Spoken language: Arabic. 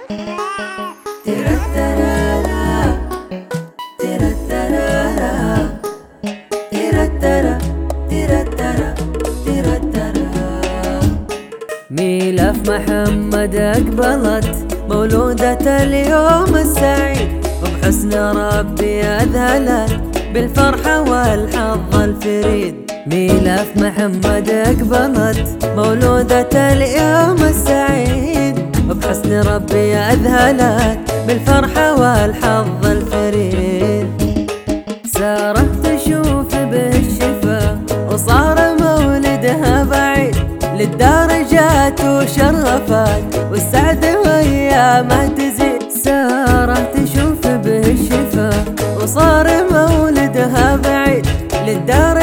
ميلاف محمد أقبلت مولودة اليوم السعيد، وبحسن ربي أذهلت بالفرحة والحظ الفريد. ميلاف محمد أقبلت مولودة اليوم السعيد، وبحسن ربي أذهلت بالفرحة والحظ الفريد. سارة تشوف به الشفا وصار مولدها بعيد، للدار جات وشرفت والسعد وأيامه تزيد. سارة تشوف به الشفا وصار مولدها بعيد، للدار